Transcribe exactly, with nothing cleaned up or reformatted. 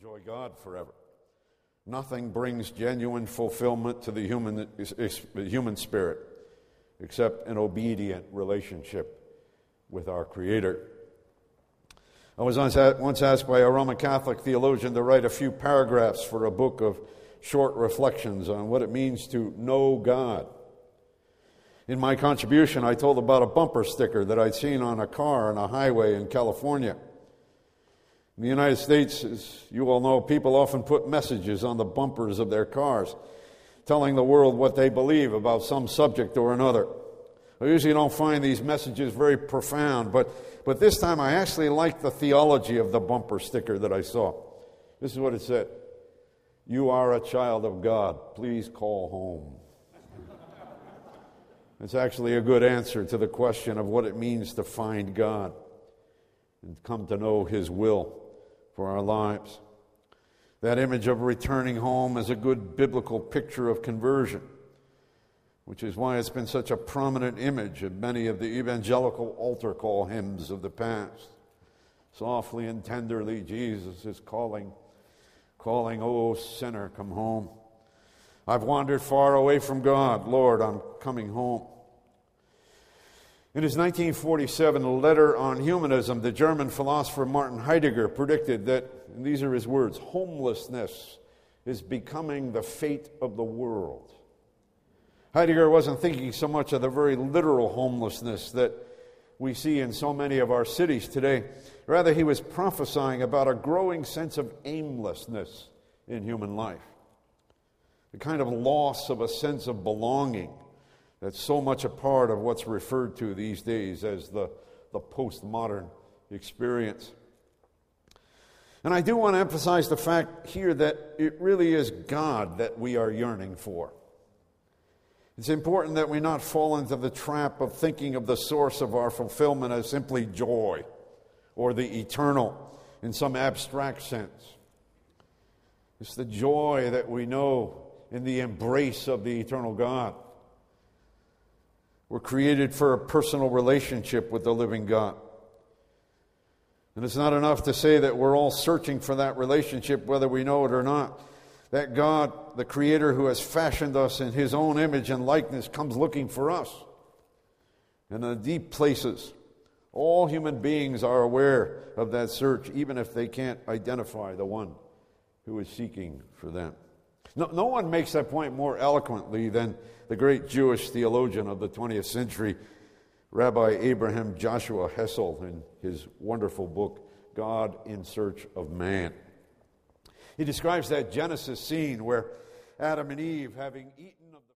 enjoy God forever. Nothing brings genuine fulfillment to the human, human spirit except an obedient relationship with our Creator. I was once asked by a Roman Catholic theologian to write a few paragraphs for a book of short reflections on what it means to know God. In my contribution, I told about a bumper sticker that I'd seen on a car on a highway in California. In the United States, as you all know, people often put messages on the bumpers of their cars, telling the world what they believe about some subject or another. I usually don't find these messages very profound, but, but this time I actually liked the theology of the bumper sticker that I saw. This is what it said: "You are a child of God. Please call home." It's actually a good answer to the question of what it means to find God and come to know His will for our lives. That image of returning home is a good biblical picture of conversion, which is why it's been such a prominent image in many of the evangelical altar call hymns of the past. Softly and tenderly, Jesus is calling, calling, "Oh, sinner, come home. I've wandered far away from God. Lord, I'm coming home." In his nineteen forty-seven letter on humanism, the German philosopher Martin Heidegger predicted that, and these are his words, "homelessness is becoming the fate of the world." Heidegger wasn't thinking so much of the very literal homelessness that we see in so many of our cities today. Rather, he was prophesying about a growing sense of aimlessness in human life, the kind of loss of a sense of belonging that's so much a part of what's referred to these days as the, the postmodern experience. And I do want to emphasize the fact here that it really is God that we are yearning for. It's important that we not fall into the trap of thinking of the source of our fulfillment as simply joy or the eternal in some abstract sense. It's the joy that we know in the embrace of the eternal God. We're created for a personal relationship with the living God. And it's not enough to say that we're all searching for that relationship, whether we know it or not. That God, the Creator who has fashioned us in His own image and likeness, comes looking for us. And in the deep places, all human beings are aware of that search, even if they can't identify the one who is seeking for them. No, no one makes that point more eloquently than the great Jewish theologian of the twentieth century, Rabbi Abraham Joshua Hessel, in his wonderful book, God in Search of Man. He describes that Genesis scene where Adam and Eve, having eaten